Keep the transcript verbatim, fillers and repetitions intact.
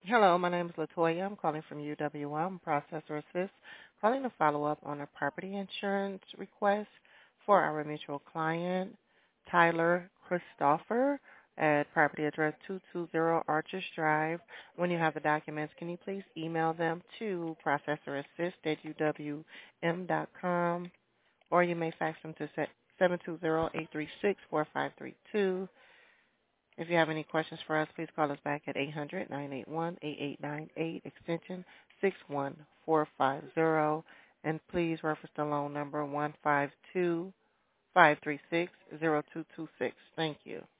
Hello, my name is Latoya. I'm calling from U W M, Processor Assist, calling to follow up on a property insurance request for our mutual client, Tyler Christopher, at property address two two zero Arches Drive. When you have the documents, can you please email them to processораssist at u w m dot com, or you may fax them to seven two zero eight three six four five three two. If you have any questions for us, please call us back at eight hundred nine eight one eight eight nine eight, extension six one four five zero. And please reference the loan number one five two five three six zero two two six. Thank you.